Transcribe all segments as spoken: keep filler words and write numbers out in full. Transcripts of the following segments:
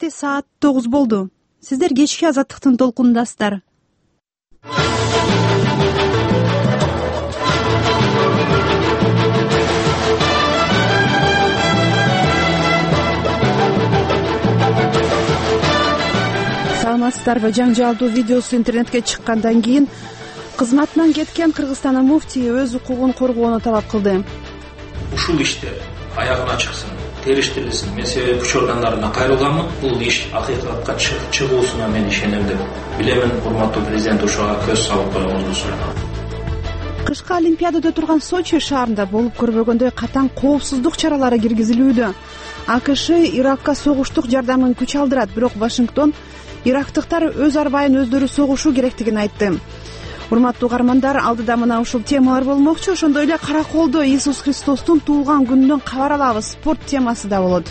Сааты саат тогуз болду. Сиздер кечки азаттыктын толкунундасыздар. Саламатсыздарбы? Жаңжалдуу видеосу интернетке чыккандан кийин кызматынан кеткен Кыргызстандын муфтийи өз укугун коргоону талап кылды. Ушул иштер аягына чыксын, териштирилсин. Мен себеби күч органдарына кайрылганмын. Бул иш акыйкатка чыгуусуна мен ишенем деп билемин. Урматтуу президент ушуга көз салып коюңузду сурайм. Кышкы Олимпиадада турган Сочи шаарында болуп көрбөгөндөй катаң коопсуздук чаралары киргизилүүдө. АКШ Иракка согуштук жардамын күч алдырат, бирок Вашингтон ирактыктар өз арбайын өздөрү согушу керектигин айтты. Урматтуу угармандар, алдыда мына ушул темалар болмокчу. Ошондой эле Караколдо Иисус Христостун туулган күнүнөн кабар алабыз. Спорт темасы да болот.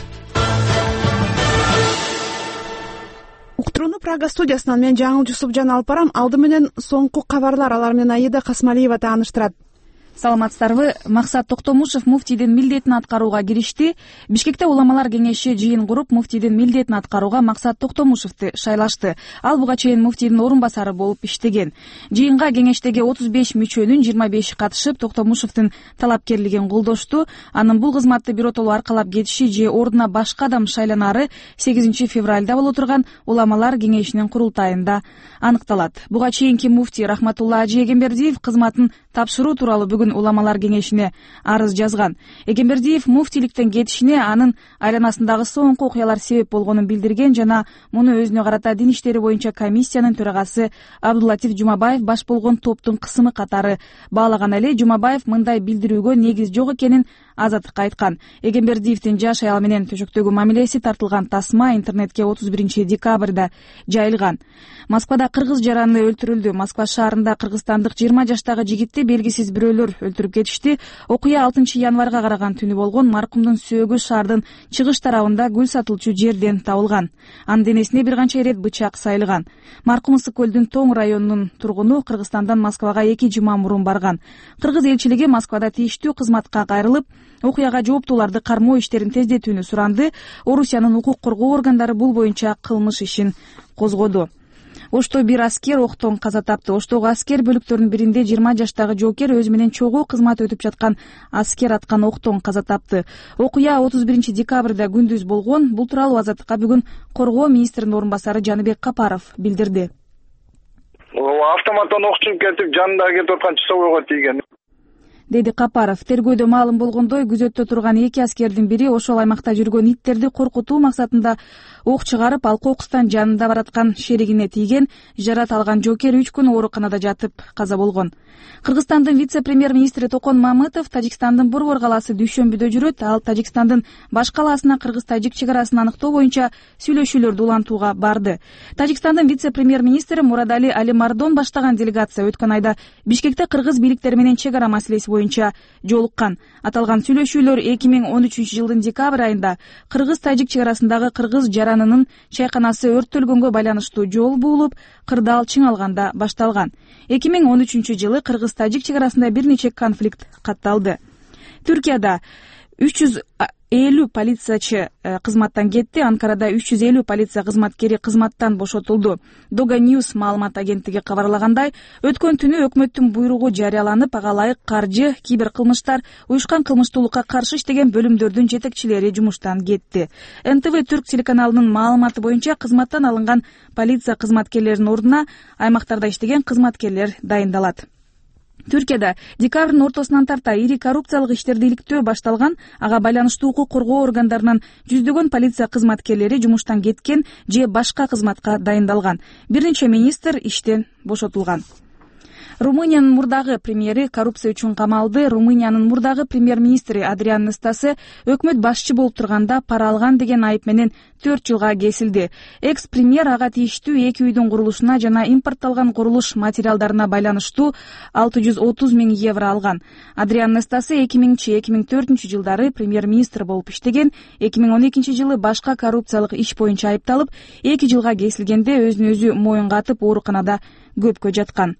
Уктурууну Прага студиясынан мен Жаңыл Жусупжан алып барам. Алды менен соңку кабарлар, алар менен Аида Касмалиева тааныштырат. Саламатсыздарбы? Максат Токтомушев муфтийдин милдетин аткарууга киришти. Бишкекте уламалар кеңеши жыйын куруп, муфтийдин милдетин аткарууга Максат Токтомушевди шайлашты. Ал буга чейин муфтийдин орун басары болуп иштеген. Жыйынга кеңештеги отуз беш мүчөнүн жыйырма беши катышып, Токтомушевдин талапкерлигин колдошту. Анын бул кызматты биротоло аркалап кетиши же ордуна башка адам шайланары сегизинчи февралда боло турган уламалар кеңешинин курултайында аныкталат. Буга чейинки муфтий Рахматулла Ажи Эгембердиев кызматын тапшыруу тууралуу бүгүн уламалар кеңешине арыз жазган. Эгембердиев муфтийликтен кетишине анын айланасындагы соңку окуялар себеп болгонун билдирген жана муну өзүнө карата дин иштери боюнча комиссиянын төрагасы Абдуллатиф Жумабаев баш болгон топтун кысымы катары баалаган эле. Жумабаев мындай билдирүүгө негиз жок экенин азаттыкка айткан. Эгембердиевдин жаш аял менен төшөктөгү мамилеси тартылган тасма интернетке отуз биринчи декабрда жайылган. Москвада кыргыз жараны өлтүрүлдү. Москва шаарында кыргызстандык жыйырма жаштагы жигитти белгисиз бирөөлөр өлтүрүп кетишти. Окуя алтынчы январга караган түнү болгон. Маркумдун сөөгү шаардын чыгыш тарабында гүл сатылчу жерден табылган. Анын денесине бир канча ирет бычак сайылган. Маркум Ысык көлдүн Тоң районунун тургуну Кыргызстандан Москвага эки жума мурун барган. Кыргыз элчилиги Москвада тийиштүү кызматка кайрылып, окуяга жооптууларды кармоо иштерин тездетүүнү суранды. Орусиянын укук коргоо органдары бул боюнча кылмыш ишин козгоду. Ошто бир аскер октон каза тапты. Оштогу аскер бөлүктөрүнүн биринде жыйырма жаштагы жоокер өзү менен чогуу кызмат өтүп жаткан аскер аткан октон каза тапты. Окуя отуз биринчи декабрда күндүз болгон. Бул тууралуу Азаттыкка бүгүн коргоо министринин орун басары Жаныбек Капаров билдирди. Автоматтан ок чыгып кетип, жанында кетип аткан часовойго тийген, деди Капаров. Тергөөдө маалым болгондой, күзөттө турган эки аскердин бири ошол аймакта жүргөн иттерди коркутуу максатында ок чыгарып, ал кокустан жанында бараткан шеригине тийген. Жарат алган жоокер үч күн ооруканада жатып каза болгон. Кыргызстандын вице-премьер-министри Токон Мамытов Тажикстандын Борбор калаасы дүйшөмбүдө жүрөт. Ал Тажикстандын баш калаасына кыргыз-тажик чек арасын аныктоо боюнча сүйлөшүүлөрдү улантууга барды. Тажикстандын вице-премьер-министри Мурадали Алимардон баштаган делегация өткөн айда Бишкекте кыргыз бийликтери менен чек ара маселеси боюнча жолуккан. Аталган сүйлөшүүлөр эки миң он үчүнчү жылдын декабрь айында кыргыз-тажик чек арасындагы кыргыз жаранынын чайканасы өрттөлгөнгө байланыштуу жол буулуп, кырдаал чыңалганда башталган. эки миң он үчүнчү жылы кыргыз-тажик чек арасында бир нече конфликт катталды. Түркияда үч жүз элүү полициячы кызматтан кетти. Анкарада үч жүз элүү полиция кызматкери кызматтан бошотулду. Дога News маалымат агенттиги кабарлагандай, өткөн түнү өкмөттүн буйругу жарыяланып, ага ылайык каржы, кибер кылмыштар, уюшкан кылмыштуулукка каршы иштеген бөлүмдөрдүн жетекчилери жумуштан кетти. эн тэ вэ Түрк телеканалынын маалыматы боюнча кызматтан алынган полиция кызматкерлеринин ордуна аймактарда иштеген кызматкерлер дайындалат. Түркияда декабрдын ортосунан тарта ири коррупциялык иштерди иликтөө башталган. Ага байланыштуу укук коргоо органдарынын жүздөгөн полиция кызматкерлери жумуштан кеткен же башка кызматка дайындалган. Бир нече министр иштен бошотулган. Румыниянын мурдагы премьери коррупция үчүн камалды. Румыниянын мурдагы премьер-министри Адриан Настасы өкмөт башчы болуп турганда пара алган деген айып менен төрт жылга кесилди. Экс-премьер ага тийиштүү эки үйдүн курулушуна жана импортталган курулуш материалдарына байланыштуу алты жүз отуз миң евро алган. Адриан Настасы эки миңинчи эки миң төртүнчү жылдары премьер-министр болуп иштеген. эки миң он экинчи жылы башка коррупциялык иш боюнча айыпталып, эки жылга кесилгенде өзүн өзү моюнга атып ооруканада көпкө жаткан.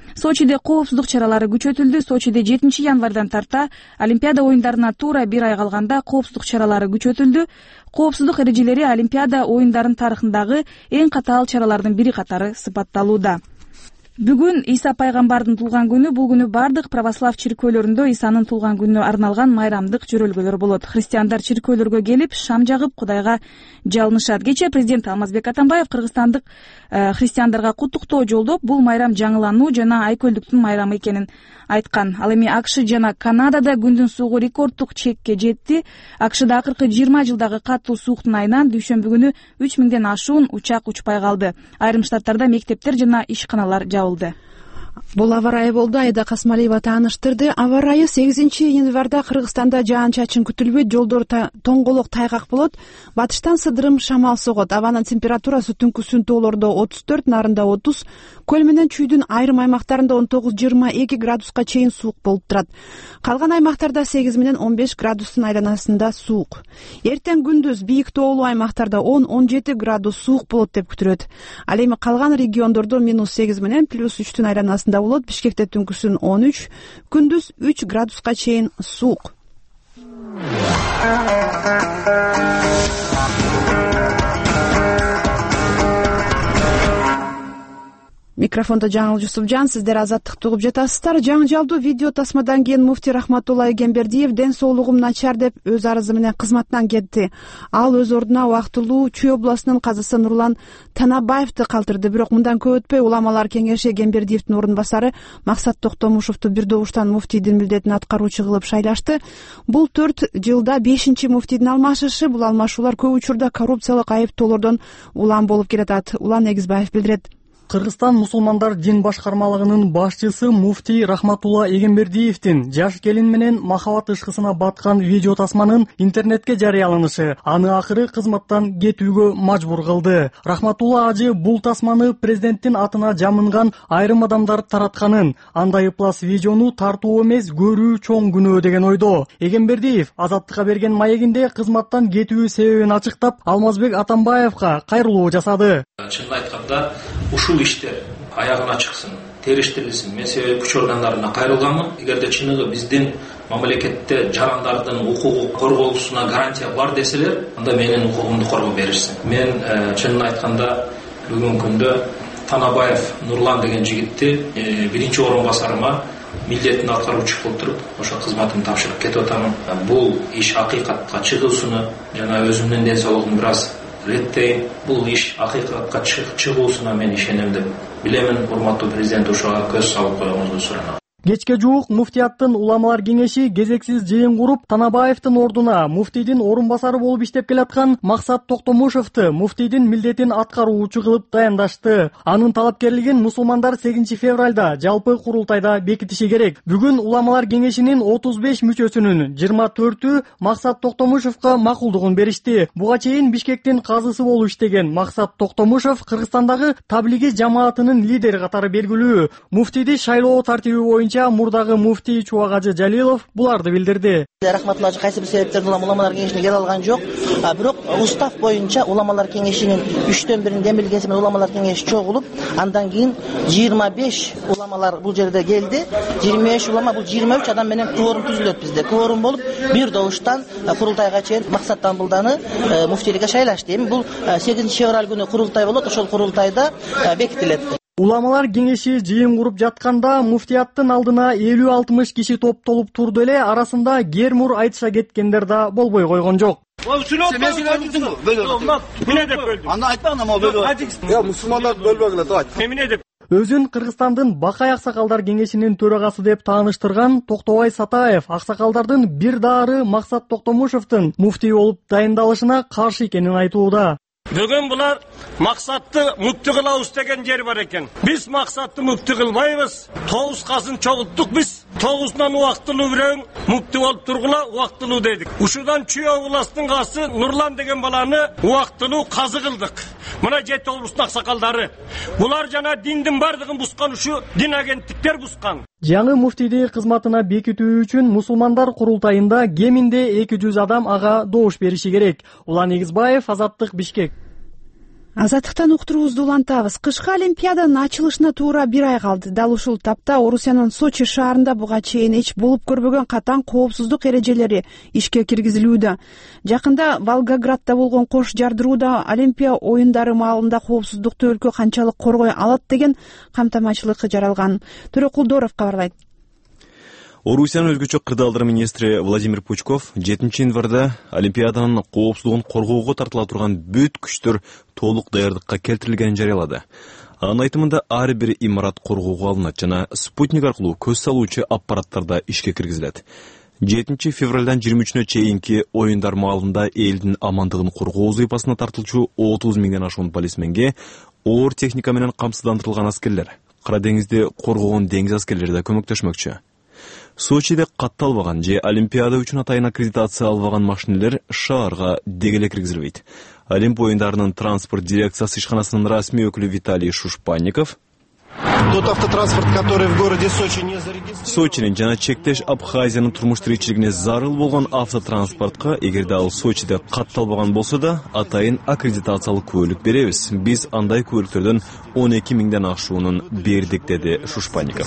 Сочиде коопсуздук чаралары күчөтүлдү. Сочиде жетинчи январдан тарта Олимпиада оюндарына туура бир ай калганда коопсуздук чаралары күчөтүлдү. Коопсуздук эрежелери Олимпиада оюндарынын тарыхындагы эң катаал чаралардын бири катары сыпатталууда. Бүгүн Иса пайгамбардын туулган күнү. Бул күнү бардык православ чиркөөлөрүндө Исанын туулган күнүнө арналган майрамдык жөрөлгөлөр болот. Христиандар чиркөөлөргө келип, шам жагып, Кудайга жалынышат. Кечээ президент Алмазбек Атамбаев кыргызстандык христиандарга куттуктоо жолдоп, бул майрам жаңылануу жана айкөлдүктүн майрамы экенин айткан. Ал эми АКШ жана Канадада күндүн суугу рекорддук чекке жетти. АКШда акыркы жыйырма жылдагы катуу сууктун айынан дүйшөмбү күнү үч миңден ашуун учак учпай калды. Айрым штаттарда мектептер жана ишканалар жабылды. Бул аба ырайы болду. Айда Касмалиева тааныштырды. Аба ырайы сегизинчи январда Кыргызстанда жаан-чачын күтүлбөйт, жолдор тоңголок тайгак болот. Батыштан сыдырым шамал согот. Абанын температурасы түнкү сунтоолордо отуз төрт, нарында отуз, көл менен чүйдүн айрым аймактарында он тогуз жыйырма эки градуска чейин суук болуп турат. Калган аймактарда сегиз менен он беш градустун айланасында суук. Эртең күндүз бийик тоолуу аймактарда он он жети градус суук болот деп күтүлөт. Ал эми калган региондордо минус сегиз менен плюс үчтүн айланасында болот. Бишкекте түнкүсүн он үч, күндүз үч градуска чейин суук. Микрофонда Жаңыл Жусупжан, сиздер Азаттыкты угуп жатасыздар. Жаңжалдуу видео тасмадан кийин муфтий Рахматулла Эгембердиев ден соолугум начар деп өз арызы менен кызматтан кетти. Ал өз ордуна убактылуу Чүй областынын казысы Нурлан Танабаевди калтырды. Бирок мындан көп өтпөй уламалар кеңеши Эгембердиевдин орун басары Максат Токтомушевду бир добуштан муфтийдин милдетин аткаруучу кылып шайлашты. Бул төрт жылда бешинчи муфтийдин алмашышы. Бул алмашуулар көп учурда коррупциялык айыптоолордон улам болуп келатат. Улан Эгизбаев билдирет. Кыргызстан мусулмандар дин башкармалыгынын башчысы муфтий Рахматулла Эгембердиевдин жаш келин менен махабат ышкысына баткан видео тасманын интернетке жарыяланышы аны акыры кызматтан кетүүгө мажбур кылды. Рахматулла ажы бул тасманы президенттин атына жамынган айрым адамдар таратканын, андай ыплас видеону тартуу эмес көрүү чоң күнөө деген ойдо. Эгембердиев Азаттыкка берген маегинде кызматтан кетүү себебин ачыктап, Алмазбек Атамбаевга кайрылуу жасады. Чынын айтканда, ушул иштер аягына чыксын, териштирилсин. Мен себеби күч органдарына кайрылганмын. Эгерде чыныгы биздин мамлекетте жарандардын укугу корголушуна гарантия бар деселер, анда менин укугумду коргоп беришсин. Мен чынын айтканда бүгүнкү күндө Танабаев Нурлан деген жигитти биринчи орун басарыма милдетин аткаруучу кылып туруп, ошо кызматымды тапшырып кетип атамын. Бул иш акыйкатка чыгуусуну жана өзүмдүн ден соолугумду бир аз реттейин. Бул иш акыйкатка чыгуусуна мен ишенем деп билемин. Урматтуу президент ошого көз салып коюңузду суранам. Кечке жуук муфтияттын уламалар кеңеши кезексиз жыйын куруп, Танабаевдин ордуна муфтийдин орун басары болуп иштеп келаткан Максат Токтомушевди муфтийдин милдетин аткаруучу кылып дайындашты. Анын талапкерлигин мусулмандар сегизинчи февралда жалпы курултайда бекитиши керек. Бүгүн уламалар кеңешинин отуз беш мүчөсүнүн жыйырма төртү Максат Токтомушевга макулдугун беришти. Буга чейин Бишкектин казысы болуп иштеген Максат Токтомушев Кыргызстандагы таблиги жамаатынын лидери катары белгилүү. Муфтийди шайлоо тартиби боюнча мурдагы муфтий Чубагажы Жалилов буларды билдирди. Рахматулла ажы кайсы бир себептерден уламалар кеңешине келе алган жок. Бирок устав боюнча уламалар кеңешинин үчтөн бирин демилгенси менен уламалар кеңеши чогулуп, андан кийин жыйырма беш уламалар бул жерде келди. жыйырма беш улама, бул жыйырма үч адам менен кворум түзүлөт bizde. Кворум болуп, бир добуштан курултайга чейин Максат Тамбулданы муфтийликке шайлашты. Эми бул сегизинчи февраль күнү курултай болот. Ошол курултайда бекитилет. Уламалар кеңеши жыйын куруп жатканда муфтияттын алдына элүү алтымыш киши топтолуп турду эле, арасында гермур айтыша кеткендер да болбой койгон жок. Мусулмандарды бөлбөгүлө давай. Эмне деп? Өзүн Кыргызстандын Бакай аксакалдар кеңешинин төрагасы деп тааныштырган Токтобай Сатаев аксакалдардын бир дары Максат Токтомушевдин муфтий болуп дайындалышына каршы экенин айтууда. Бүгүн булар Максатты муфтий кылабыз деген жер бар экен. Биз Максатты муфтий кылбайбыз. Тогузгасын чогулттук биз. Тогузунан убактылуу бирөөң муфтий болуп тургула убактылуу дедик. Ушудан Чүй областынын касы Нурлан деген баланы убактылуу казы кылдык. Мына жети облустун аксакалдары. Булар жана диндин бардыгын бускан, ушу дин агенттиктер бускан. Жаңы муфтийди кызматына бекитүү үчүн мусулмандар курултайында кеминде эки жүз адам ага добуш бериши керек. Улан Эгизбаев, Азаттык, Бишкек. Азаттыктан уктуруубузду улантабыз. Кышкы Олимпиаданын ачылышына туура бир ай калды. Дал ушул тапта Орусиянын Сочи шаарында буга чейин эч болуп көрбөгөн катаң коопсуздук эрежелери ишке киргизилүүдө. Жакында Волгоградда болгон кош жардырууда Олимпия оюндары маалында коопсуздукту өлкө канчалык коргой алат деген камтамачылык жаралган. Төрөкулдоров кабарлайт. Орусиянын өзгөчө кырдаалдар министри Владимир Пучков жетинчи январда Олимпиаданын коопсуздугун коргоого тартыла турган бүт күчтөр толук даярдыкка келтирилгенин жарыялады. Анын айтымында ар бир имарат коргоого алынат жана спутник аркылуу көз салуучу аппараттарда ишке киргизилет. жетинчи февралдан жыйырма үчүнө чейинки оюндар маалында элдин амандыгын коргоо зыйпасына тартылчу отуз миңден ашуун полисменге оор техника менен камсыздандырылган аскерлер, Кара деңизди коргогон деңиз аскерлери да көмөктөшмөкчү. Сочиде катталбаган же Олимпиада үчүн атайын аккредитация албаган машинелер шаарга дегеле киргизилбейт. Олимп оюндарынын транспорт дирекциясы ишканасынын расмий өкүлү Виталий Шушпанников Тот автотранспорт, который в городе Сочи не зарегистрирован. Сочинин жана чектеш Абхазиянын турмуш тиричилигине зарыл болгон автотранспортко эгерде ал Сочиде катталбаган болсо да атайын аккредитациялык көлүк беребиз. Биз андай көлүктөрдөн он эки миңден ашуунун бердик, деди Шушпанников.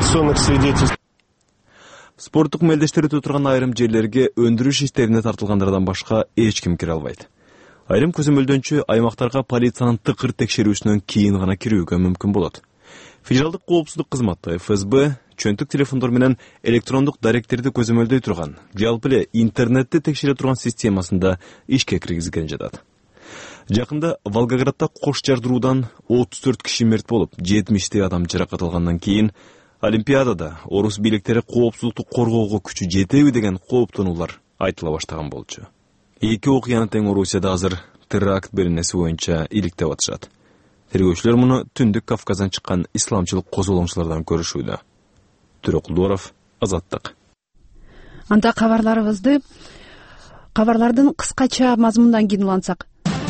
Спорттук мелдештер өтө турган айрым жерлерге өндүрүш иштерине тартылгандардан башка эч ким кире албайт. Айрым көзөмөлдөнчү аймактарга полициянын тыкыр текшерүүсүнөн кийин гана кирүүгө мүмкүн болот. Федералдык коопсуздук кызматы эф эс бэ чөнтүк телефондор менен электрондук даректерди көзөмөлдөй турган, жалпы эле интернетти текшере турган системасында ишке киргизилген жатат. Жакында Волгоградда кош жардыруудан отуз төрт киши мерт болуп, жетимиштей адам жаракат алгандан кийин Олимпиадада орус бийликтери коопсуздукту коргоого күчү жетеби деген кооптонуулар айтыла баштаган болчу. Эки окуяны тең Орусияда азыр теракт беренеси боюнча иликтеп атышат. Тергөөчүлөр муну Түндүк Кавказдан чыккан исламчылык козголоңчулардан көрүшүүдө. Төрөкулдоров, Азаттык. Анда кабарларыбызды кабарлардын кыскача мазмундан кийин улантсак.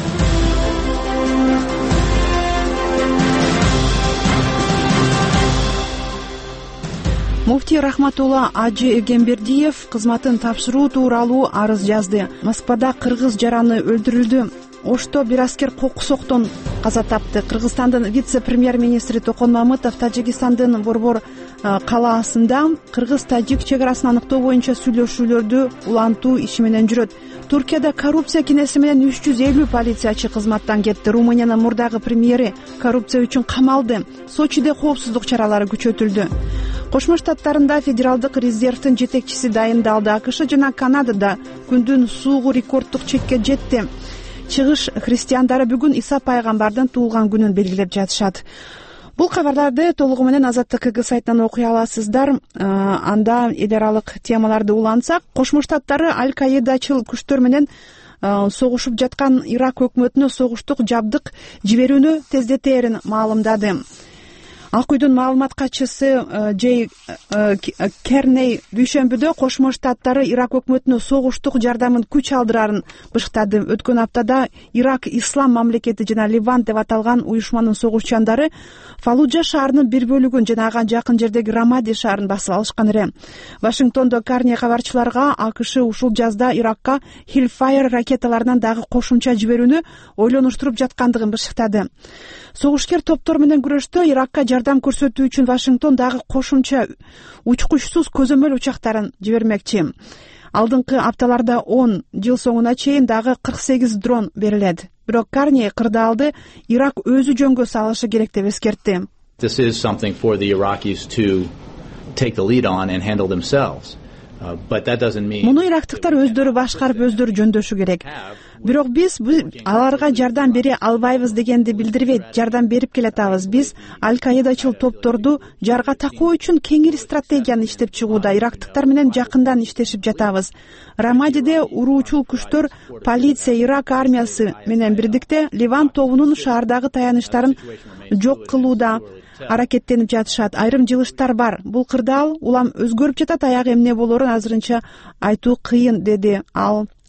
Муфтий Рахматулла Ажы Эгембердиев кызматын тапшыруу тууралуу арыз жазды. Москвада кыргыз жараны өлдүрүлдү. Ошто бир аскер кокус октон каза тапты. Кыргызстандын вице-премьер-министри Токон Мамытов Тажикстандын Борбор калаасында кыргыз-тажик чегарасын аныктоо боюнча сүйлөшүүлөрдү улантуу иши менен жүрөт. Туркияда коррупция кинеси менен үч жүз элүү полициячы кызматтан кетти. Румыниянын мурдагы премьери коррупция үчүн камалды. Сочиде коопсуздук чаралары күчөтүлдү. Кошмо Штаттарында федералдык резервдин жетекчиси дайындалды. АКШ жана Канадада күндүн суугу рекорддук чекке жетти. Чыгыш христиандары бүгүн Иса пайгамбардын туулган күнүн белгилеп жатышат. Бул кабарларды толугу менен Азаттык КГ сайтынан окуй аласыздар. Анда эл аралык темаларды улантсак, Кошмо Штаттары Аль-Каидачыл күчтөр менен согушуп жаткан Ирак өкмөтүнө согуштук жабдык жиберүүнү тездетерин маалымдады. Ак үйдүн маалымат катчысы Джей Керней дүйшөмбүдө Кошмо Штаттары Ирак өкмөтүнө согуштук жардамын күч алдырарын бышыктады. Өткөн аптада Ирак Ислам мамлекети жана Ливан деп аталган уюшманын согушчандары Фалуджа шаарынын бир бөлүгүн жана ага жакын жердеги Рамади шаарын басып алышкан эле. Вашингтондо Карни кабарчыларга АКШ ушул жазда Иракка Hellfire ракеталарынан дагы кошумча жиберүүнү ойлонуштуруп жаткандыгын бышыктады. Согушкер топтор менен күрөштө Иракка жардам көрсөтүү үчүн Вашингтон дагы кошумча учкучсуз көзөмөл учактарын жибермекчи. Алдыңкы апталарда он жыл соңуна чейин дагы кырк сегиз дрон берилет. Бирок Карни кырдаалды Ирак өзү жөнгө салышы керек деп эскертти. This is something for the Iraqis to take the lead on and handle themselves. Муну ирактыктар өздөрү башкарып, өздөрү жөндөшү керек. Бирок биз аларга жардам бере албайбыз дегенди билдирбейт. Жардам берип келатабыз. Биз Аль-Каидачыл топторду жарга такоо үчүн кеңири стратегияны иштеп чыгууда ирактыктар менен жакындан иштешип жатабыз. Рамадиде уруучул күчтөр полиция, Ирак армиясы менен бирдикте Ливан тобунун шаардагы таяныштарын жок кылууда аракеттенип жатышат. Айрым жылыштар бар. Бул кырдаал улам өзгөрүп жатат. Аягы эмне болорун азырынча айтуу кыйын, деди ал.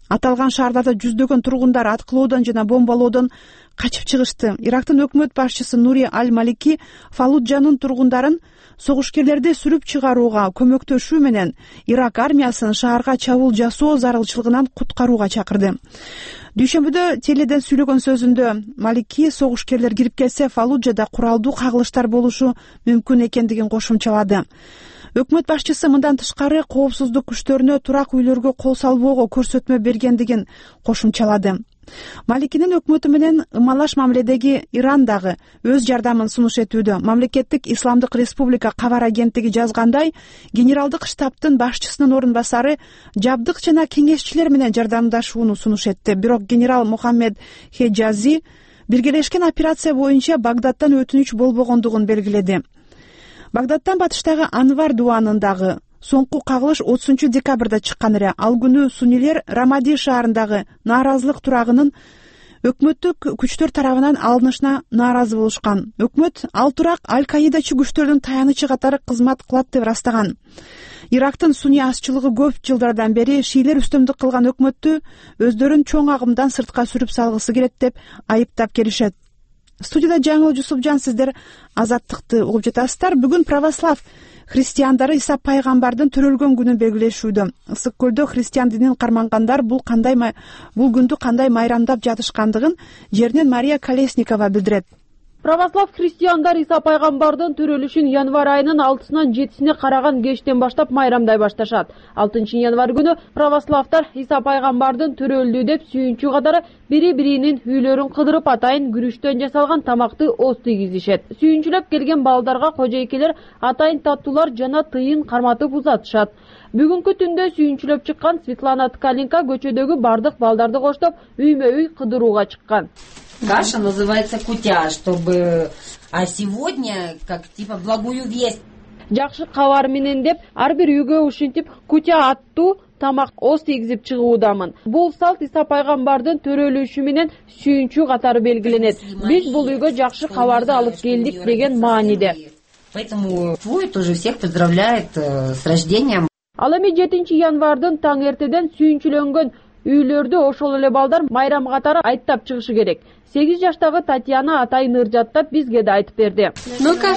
Аталган шаардарда жүздөгөн тургундар аткылоодон жана бомбалоодон качып чыгышты. Ирактын өкмөт башчысы Нури Аль-Малики Фаллуджанын тургундарын согушкерлерди сүрүп чыгарууга көмөктөшүү менен Ирак армиясын шаарга чабуул жасоо зарылчылыгынан куткарууга чакырды. Дүйшөмбүдө теледен сүйлөгөн сөзүндө Малики согушкерлер кирип келсе Фаллуджада куралдуу кагылыштар болушу мүмкүн экендигин кошумчалады. Өкмөт башчысы мындан тышкары коопсуздук күчтөрүнө турак үйлөргө кол салбоого көрсөтмө бергендигин кошумчалады. Маликинин өкмөтү менен ымалаш мамиледеги Иран дагы өз жардамын сунуш этүүдө. Мамлекеттик Исламдык Республика кабар агенттиги жазгандай, генералдык штабтын башчысынын орун басары жабдык жана кеңешчилер менен жардамдашууну сунуш этти. Бирок генерал Мухаммед Хеджази биргелешкен операция боюнча Багдадтан өтүнүч болбогондугун белгиледи. Багдадтан батыштагы Анвар дубанындагы соңку кагылыш отузунчу декабрда чыккан эле. Ал күнү сунилер Рамади шаарындагы нааразылык турагынын өкмөттүк күчтөр тарабынан алынышына нааразы болушкан. Өкмөт ал турак Аль-Каидачы күчтөрдүн таянычы катары кызмат кылат деп ырастаган. Ирактын суний азчылыгы көп жылдардан бери шийлер үстөмдүк кылган өкмөттү өздөрүн чоң агымдан сыртка сүрүп салгысы келет деп айыптап келишет. Студияда Жаңыл Жусупжан, сиздер Азаттыкты угуп жатасыздар. Бүгүн православ христиандары Иса пайгамбардын төрөлгөн күнүн белгилешүүдө. Ысык көлдө христиан динин кармангандар бул кандай бул күндү кандай майрамдап жатышкандыгын жеринен Мария Колесникова билдирет. Православ христиандар Иса пайгамбардын төрөлүшүн январь айынын алтысынан жетисине караган кечтен баштап майрамдай башташат. алтынчы январь күнү православдар Иса пайгамбардын төрөлдү деп сүйүнчү катары бири-биринин үйлөрүн кыдырып атайын күрүчтөн жасалган тамакты ос тийгизишет. Сүйүнчүлөп келген балдарга кожойкелер атайын таттуулар жана тыйын карматып узатышат. Бүгүнкү түндө сүйүнчүлөп чыккан Светлана Ткаленко көчөдөгү бардык балдарды коштоп үймө-үй кыдырууга чыккан. Каша называется кутя, чтобы... А сегодня, как типа, благую весть. Жакшы кабар менен деп, ар бир үйгө ушинтип кутя аттуу тамак ос тийгизип чыгуудамын. Бул салт Иса пайгамбардын төрөлүшү менен сүйүнчү катары белгиленет. Биз бул үйгө жакшы кабарды алып келдик деген мааниде. Поэтому твой тоже всех поздравляет с рождением. Ал эми жетинчи январдын таң эртеден сүйүнчүлөнгөн үйлөрдү ошол эле балдар майрам катары айттап чыгышы керек. сегиз жаштагы Татьяна атайын ыржаттап бизге да айтып берди. Ну-ка.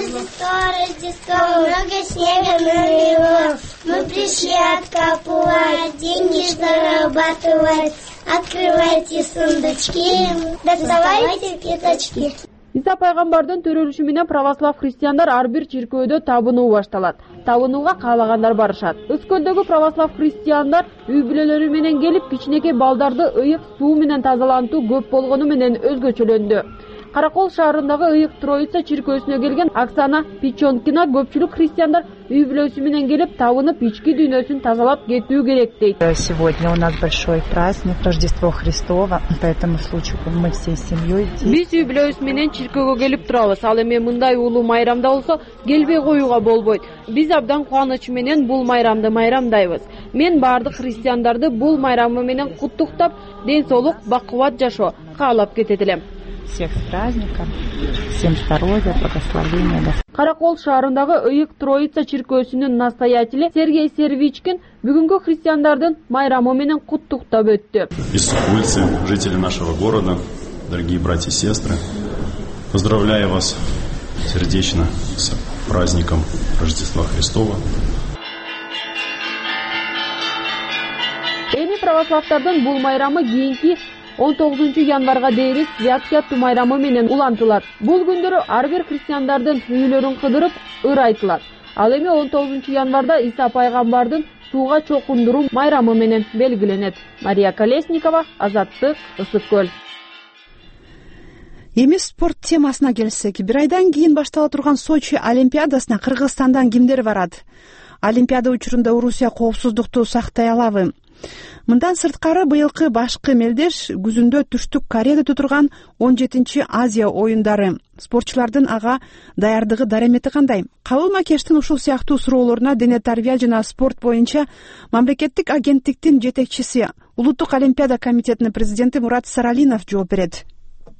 Много снега намело, мы пришли откапывать, деньги зарабатывать. Открывайте сундучки, доставайте пятачки. Иса пайгамбардын төрөлүшү менен православ христиандар ар бир чиркөөдө табынуу башталат. Табынууга каалагандар барышат. Ыскөлдөгү православ христиандар үй бүлөлөрү менен келип кичинекей балдарды ыйык суу менен тазалантуу көп болгону менен өзгөчөлөндү. Каракол шаарындагы Ыйык Троица чиркөөсүнө келген Оксана Печенкина көпчүлүк христиандар үй бүлөсү менен келип табынып ички дүйнөсүн тазалап кетүү керек дейт. Сегодня у нас большой праздник, Рождество Христово, по этому случаю мы всей семьей. Биз үй бүлөбүз менен чиркөөгө келип турабыз. Ал эми мындай улуу майрамда болсо келбей коюуга болбойт. Биз абдан кубаныч менен бул майрамды майрамдайбыз. Мен бардык христиандарды бул майрамы менен куттуктап, ден соолук, бакубат жашоо каалап кетет элем. Всех с праздником, всем здоровья, благословения. Каракол шаарындагы Ыйык Троица чиркөөсүнүн настоятели Сергей Сервичкин бүгүнкү христиандардын майрамы менен куттуктап өттү. Иссыкульцы, жители нашего города, дорогие братья и сестры, поздравляю вас сердечно с праздником Рождества Христова. Эми православдардын бул майрамы кийинки он тогузунчу январга дейин святки аттуу майрамы менен улантылат. Бул күндөрү ар бир христиандардын үйлөрүн кыдырып ыр айтылат. Ал эми он тогузунчу январда Иса пайгамбардын сууга чокундуруу майрамы менен белгиленет. Мария Колесникова, Азаттык, Ысык көл. Эми спорт темасына келсек, бир айдан кийин баштала турган Сочи Олимпиадасына Кыргызстандан кимдер барат? Олимпиада учурунда Орусия коопсуздукту сактай алабы? Мындан сырткары быйылкы башкы мелдеш күзүндө Түштүк Кореяда өтө турган он жетинчи Азия оюндары. Спортчулардын ага даярдыгы даремети кандай? Кабыл Макештин ушул сыяктуу суроолоруна дене тарбия жана спорт боюнча мамлекеттик агенттиктин жетекчиси, Улуттук Олимпиада комитетинин президенти Мурат Саралинов жооп берет.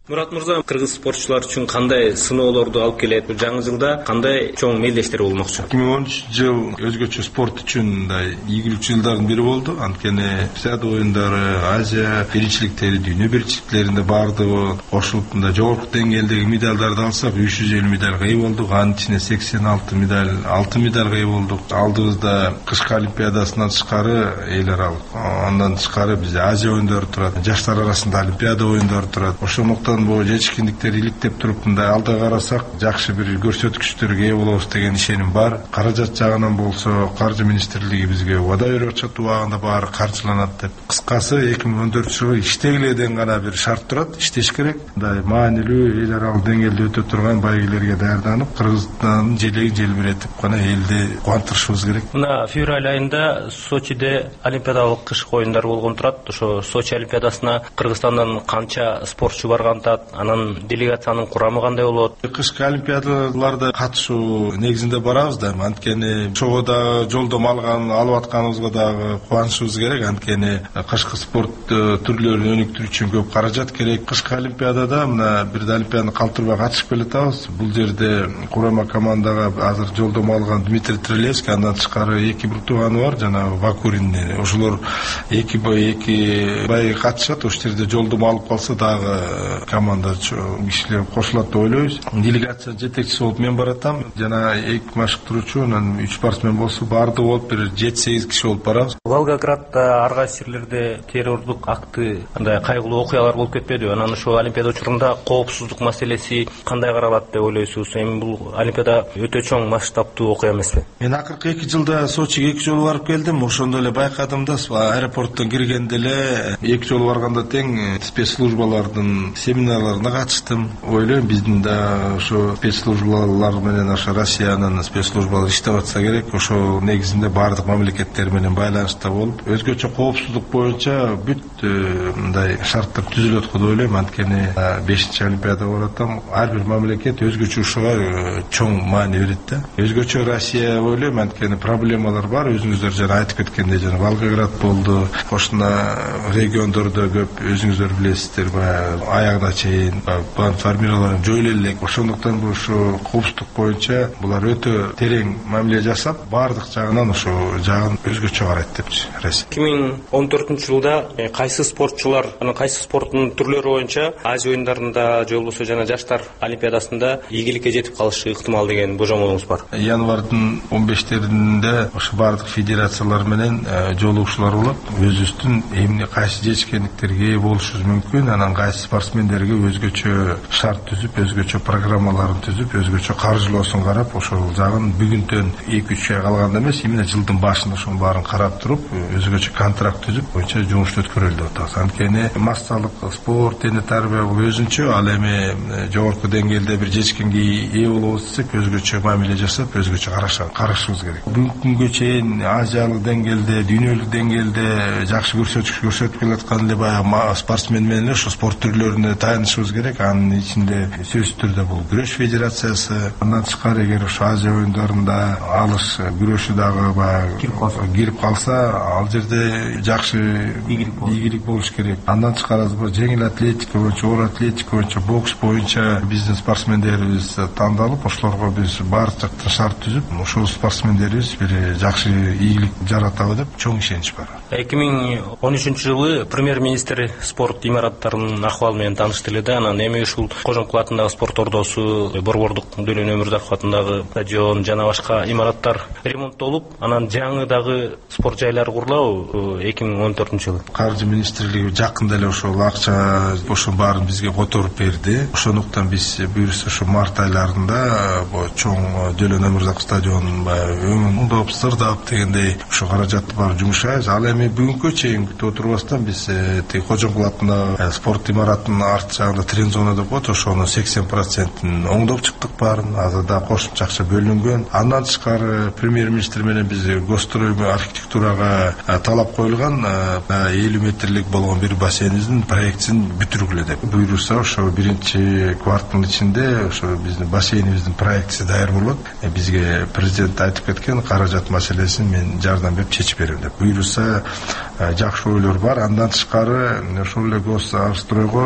Мурат мырза, кыргыз спортчулар үчүн кандай сыноолорду алып келет? Жаңы жылда кандай чоң мелдештер болмокчу? эки миң он үчүнчү жыл өзгөчө спорт үчүн мындай ийгиликчүү жылдардын бири болду. Анткени Олимпиада оюндары, Азия биринчиликтери, дүйнө биринчиликтеринде бардыгы кошулуп мындай жогорку деңгээлдеги медалдарды алсак, үч жүз элүү медалга ээ болдук. Анын ичинде сексен алты медаль, алтын медалга ээ болдук. Алдыбызда кышкы олимпиадасынан тышкары эл аралык, андан тышкары бизде Азия оюндары турат, жаштар арасында Олимпиада оюндары турат. Ошондуктан бул жетишкиндиктер иликтеп туруп мындай алда карасак, жакшы бир көрсөткүчтөргө ээ болобуз деген ишеним бар. Каражат жагынан болсо, каржы министрлиги бизге убада берип атышат, убагында баары каржыланат деп. Кыскасы эки миң он төртүнчү жылы иштегиледен гана бир шарт турат, иштеш керек. Мындай маанилүү эл аралык деңгээлде өтө турган байгелерге даярданып, Кыргызстандын желегин желбиретип гана элди кубандырышыбыз керек. Мына февраль айында Сочиде олимпиадалык кышкы оюндар болгон турат. Ошо Сочи олимпиадасына Кыргызстандан канча спортчу баргантат, анан делегациянын курамы кандай болот? Кышкы олимпиадаларда катышуу негизинде барабыз да. Анткени ошого да жолдомо алган, алып атканыбызга дагы кубанычыбыз керек. Анткени кышкы спорт түрлөрүн өнүктүрүү үчүн көп каражат керек. Кышкы олимпиадада мына бир да олимпиаданы калтырбай катышып келатабыз. Бул жерде курама командага азыр жолдомо алган Дмитрий Трилевский, андан тышкары эки бир тууганы бар, жана Бакурин. Ошолор эки бай эки бай катышат. Ошол жерде жолдомо алып калса дагы команда кишилер кошулат деп ойлойбуз. Делегация жетекчиси болуп мен баратам, жана эки машыктыруучу, анан үч спортсмен болсо баардыгы болуп бир жети сегиз киши болуп барабыз. Волгоградда ар кайсы жерлерде террордук акты, андай кайгылуу окуялар болуп кетпедиби? Анан ошо олимпиада учурунда коопсуздук маселеси кандай каралат деп ойлойсуз? Эми бул олимпиада өтө чоң масштабтуу окуя эмеспи? Мен акыркы эки жылда Сочиге эки жолу барып келдим. Ошондо эле байкадым да, аэропорттон киргенде эле эки жолу барганда тең спецслужбалардын семинарларына катыштым. Ойлойм, биздин да ошо спецслужбалар менен ошо Россиянын спецслужбалары иштеп атса керек. Ошо негизинде баардык мамлекеттер менен байланышта болуп, өзгөчө коопсуздук боюнча бүт мындай шарттар түзүлөт деп ойлойм. Анткени бешинчи олимпиада болуп атам, ар бир мамлекет өзгөчө ушуга чоң маани берет да. Өзгөчө Россия ойлойм, анткени проблемалар бар. Өзүңүздөр жана айтып кеткендей, жана Волгоград болду. Ошондо региондордо көп өзүңүздөр билесиздер, баягы аягына чейин план формирование жоюла элек. Ошондуктан бул ушу коопсуздук боюнча булар өтө терең мамиле жасап, баардык жагынан ошо жагын өзгөчө карайт депчи Россия. эки миң он төртүнчү жылда кайсы спортчулар, анан кайсы спорттун түрлөрү боюнча Азия оюндарында же болбосо жана жаштар олимпиадасында ийгиликке жетип калышы ыктымал деген божомолуңуз бар? Январдын он бештеринде ошо баардык федерациялар менен жолугушуулар болот. Өзүбүздүн эмне кайсы жетишкендиктерге болушубуз мүмкүн, анан кайсы спортсмендерге өзгөчө шарт түзүп, өзгөчө программаларын түзүп, өзгөчө каржылоосун карап, ошол жагын бүгүнтөн эки үч ай калганда эмес, эмне жылдын башында ошонун баарын карап туруп, өзгөчө контракт түзүп, боюнча жумушту өткөрөлү деп атабыз. Анткени массалык спорт, дене тарбия бул өзүнчө, ал эми жогорку деңгээлде бир жетишкенге ээ болобуз десек, өзгөчө мамиле жасап, өзгөчө карашыбыз керек. Бүгүнкү күнгө чейин азиялык деңгээлде, дүйнөлүк деңгээлде жакшы көрсөткүч көрсөтүп келаткан эле баягы спортсмен менен ошо спорт түрлөрүнө таянышыбыз керек. Анын ичинде сөзсүз түрдө бул күрөш федерациясы, андан тышкары эгер ошо Азия оюндарында алыш күрөшү дагы баягы кирип калса, ал жерде жакшы ийгилик болуш керек. Андан тышкары жеңил атлетика боюнча, оор атлетика боюнча, бокс боюнча биздин спортсмендерибиз тандалып, ошолорго биз баардык жактан шарт түзүп, ошол спортсмендерибиз бир жакшы ийгилик жаратабы деп чоң ишенич бар. эки миң он үчүнчү жылы премьер-министр спорт имараттарынын акыбалы менен таанышты эле да. Анан эми ушул Кожомкул атындагы спорт ордосу, Борбордук Дөлөн Өмүрзаков атындагы стадион жана башка имараттар ремонттолуп, анан жаңы дагы спорт жайлары курулабы эки миң он төртүнчү жылы? Каржы министрлиги жакында эле ошол акча ошо баарын бизге которуп берди. Ошондуктан биз буюрса ошо март айларында чоң Дөлөн Өмүрзаков стадионун оңдоп, сырдап дегендей ошо каражатты бар жумшайбыз. Ал эми бүгүнкү чейин күтүп отурбастан биз тиги Кожомкул атындагы спорт имараттын арт жагында трен зона деп коет, ошонун сексен процентин оңдоп чыктык баарын. Азыр да кошумча акча бөлүнгөн. Андан тышкары премьер-министр менен биз гострой архитектурага талап коюлган элүү метрлик болгон бир бассейнибиздин проектисин бүтүргүлө деп буйрушса, ошо биринчи кварталдын ичинде ошо биздин бассейнибиздин проектиси даяр болот. Бизге президент айтып кеткен каражат маселесин мен жардам берип чечип берем деп буйрушса, жакшы ойлор бар. Андан тышкары ошол эле госавстройго талап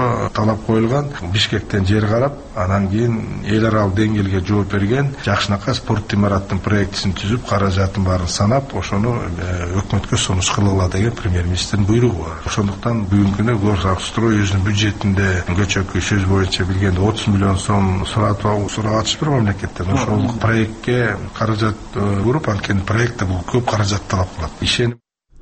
талап коюлган. Бишкектен жер карап, анан кийин эл аралык деңгээлге жооп берген, жакшынакай спорт имараттын проектисин түзүп, каражатын баарын санап, ошону өкмөткө сунуш кылгыла деген премьер-министрдин буйругу бар. Ошондуктан бүгүнкү күнү Горсакстрой өзүнүн бюджетинде көчөккө сөз боюнча билгенде отуз миллион сом сурап сурап атышпыр мамлекеттен. Ошол проектке каражат буруп, анткени проектте бул көп каражат талап кылат. Ишенип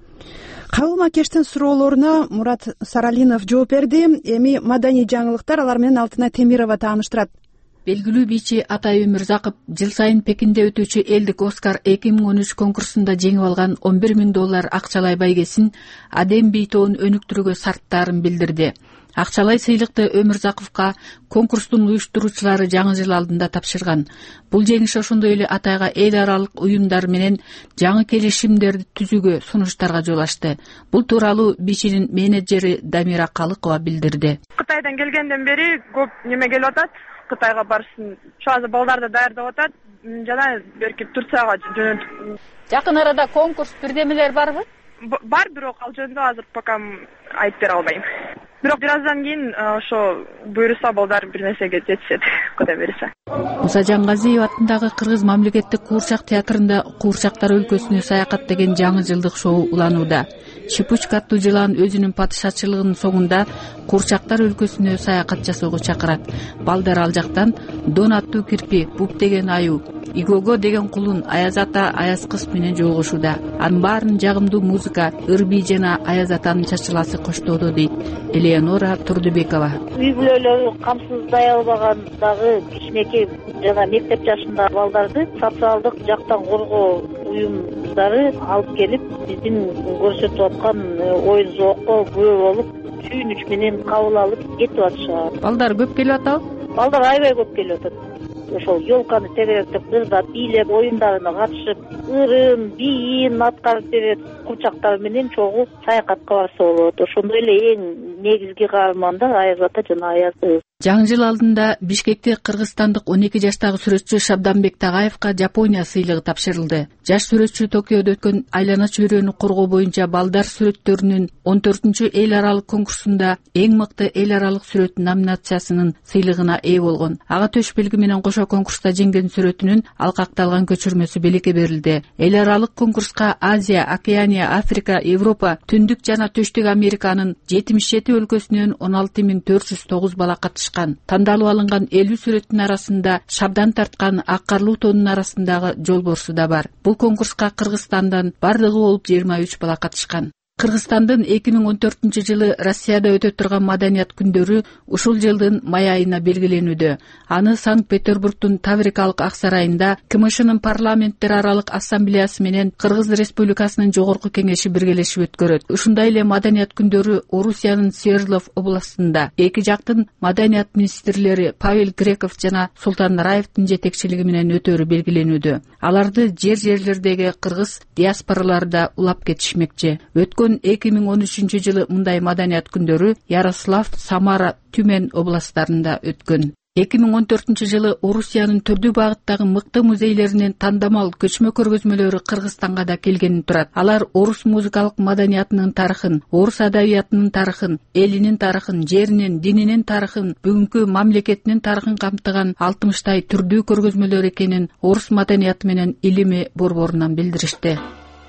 Кабыл Макештин суроолоруна Мурат Саралинов жооп берди. Эми маданий жаңылыктар алар менен Алтынай Темирова тааныштырат. Белгилүү бийчи Атай Өмүрзаков жыл сайын Пекинде өтүүчү элдик Оскар эки миң он үч конкурсунда жеңип алган он бир миң доллар акчалай байгесин Адем Бейтоонун өнүктүрүүгө сарттаарын билдирди. Акчалай сыйлыкты Өмүрзаковго конкурстун уюштуруучулары жаңы жыл алдында тапшырган. Бул жеңиш ошондой эле Атайга эл аралык уюмдар менен жаңы келишимдерди түзүүгө сунуштарга жол ачты. Бул тууралуу бийчинин менеджери Дамира Калыкова билдирди. Кытайдан келгенден бери көп неме келип атат. Кытайга барсын, şu азыр балдарды даярдап атат. Жана берки Турцияга жөнөтүп. Жакын арада конкурс бирдемелер барбы? Бар, бирок ал жөнүндө азыр пока айтып бере албайм. Бирок бир аздан кийин ошо буйруса балдар бир нерсеге жетишет, Кудай берсе. Муса Жангазиев атындагы Кыргыз мамлекеттик куурчак театрында Куурчактар өлкөсүнө саякат деген жаңы жылдык шоу уланууда. Шипучка аттуу жылан өзүнүн падышачылыгынын соңунда Куурчактар өлкөсүнө саякат жасоого чакырат. Балдар ал жактан Дон аттуу кирпи, Буп деген аюу, Игого деген кулун, Аяз ата, Аяз кыз менен жолугушууда. Анын баарын жагымдуу музыка, ырбий жана Аяз атанын чачыласы коштоодо дейт Элеонора Турдубекова. Үй бүлөлөрү камсыздай албаган дагы кичинекей жана мектеп жашындагы балдарды социалдык жактан коргоо уюмдары алып келип, биздин көрсөтүп аткан оюн зоокко күбө болуп, сүйүнүч менен кабыл алып кетип атышат. Балдар көп келип атабы? Балдар аябай көп келип атат. Ошол елканы теберектеп, ырдап, бийлеп, оюндарына катышып, ырын, бийин аткарып берет. Курчактар менен чогуу саякатка барса болот. Ошондой эле эң негизги каарман да Аяз ата жана Аяз кыз. Жаңы жыл алдында Бишкекте кыргызстандык он эки жаштагы сүрөтчү Шабданбек Тагаевга Жапония сыйлыгы тапшырылды. Жаш сүрөтчү Токиодо өткөн айлана чөйрөнү коргоо боюнча балдар сүрөттөрүнүн он төртүнчү эл аралык конкурсунда эң мыкты эл аралык сүрөт номинациясынын сыйлыгына ээ болгон. Ага төш белги менен кошо конкурста жеңген сүрөтүнүн алкакталган көчүрмөсү белекке берилди. Эл аралык конкурска Азия, Океания, Африка, Европа, Түндүк жана Төштүк Американын жетимиш жети өлкөсүнөн он алты миң төрт жүз тогуз бала катышкан. Тандалып алынган элүү сүрөттүн арасында шабдан тарткан ак карлуу тоонун арасындагы жолборсу да бар. Бул конкурска Кыргызстандан бардыгы болуп жыйырма үч бала катышкан. Кыргызстандын эки миң он төртүнчү жылы Россияда өтө турган маданият күндөрү ушул жылдын май айына белгиленүүдө. Аны Санкт-Петербургдун Таврикалык ак сарайында К М Шнын парламенттер аралык ассамблеясы менен Кыргыз Республикасынын жогорку кеңеши биргелешип өткөрөт. Ушундай эле маданият күндөрү Орусиянын Свердлов областында эки жактын маданият министрлери Павел Греков жана Султан Раевдин жетекчилиги менен өтөрү белгиленүүдө. Аларды жер-жерлердеги кыргыз диаспоралары да улап кетишмекчи. Өткөн эки миң он үчүнчү жылы мындай маданият күндөрү Ярослав, Самара, Түмен областарында өткөн. эки миң он төртүнчү жылы Орусиянын түрдүү багыттагы мыкты музейлеринен тандамал көчмө көргөзмөлөрү Кыргызстанга да келгени турат. Алар орус музыкалык маданиятынын тарыхын, орус адабиятынын тарыхын, элинин тарыхын, жеринин, дининин тарыхын, бүгүнкү мамлекетинин тарыхын камтыган алтымыштай түрдүү көргөзмөлөр экенин орус маданияты менен илими борборунан билдиришти.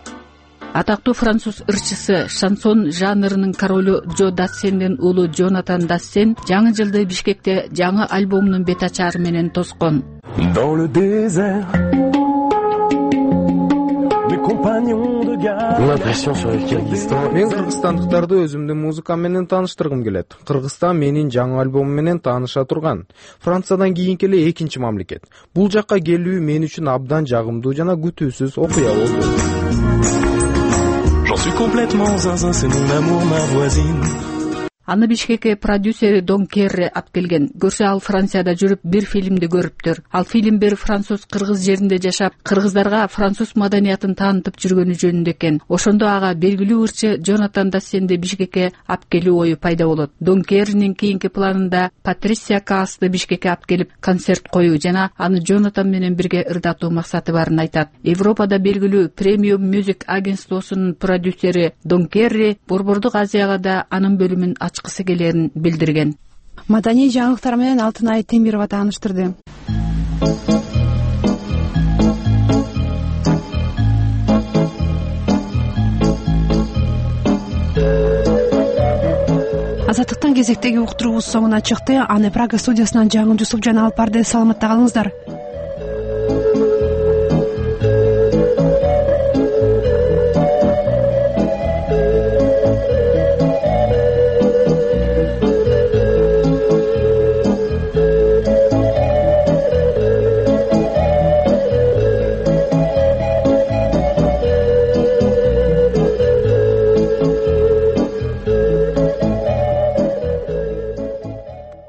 Атактуу француз ырчысы, шансон жанрынын королу Джо Дассендин уулу Джонатан Дассен жаңы жылды Бишкекте жаңы альбомунун бет ачары менен тоскон. Мен кыргызстандыктарды өзүмдүн музыкам менен тааныштыргым келет. Кыргызстан менин жаңы альбомум менен тааныша турган. Франциядан кийинки эле экинчи мамлекет. Бул жакка келүү мен үчүн абдан жагымдуу жана күтүүсүз окуя болду. J'en suis complètement zinzin, c'est mon amour, ma voisine. Аны Бишкекке продюсери Дон Керри алып келген. Көрсө ал Францияда жүрүп бир фильмди көрүптүр. Ал фильм бир француз кыргыз жеринде жашап, кыргыздарга француз маданиятын таанытып жүргөнү жөнүндө экен. Ошондо ага белгилүү ырчы Джонатан Дассенди Бишкекке алып келүү ою пайда болот. Дон Керринин кийинки планында Патрисия Каасты Бишкекке алып келип концерт коюу жана аны Джонатан менен бирге ырдатуу максаты барын айтат. Европада белгилүү Premium Music агентствосунун продюсери Дон Керри Борбордук Азияга да анын бөлүмүн ачкысы келерин билдирген. Маданий жаңылыктар менен Алтынай Темирова тааныштырды. Азаттыктын кезектеги уктуруубуз соңуна чыкты. Аны Прага студиясынан Жаңыл Жусуп жана алып барды. Саламатта калыңыздар.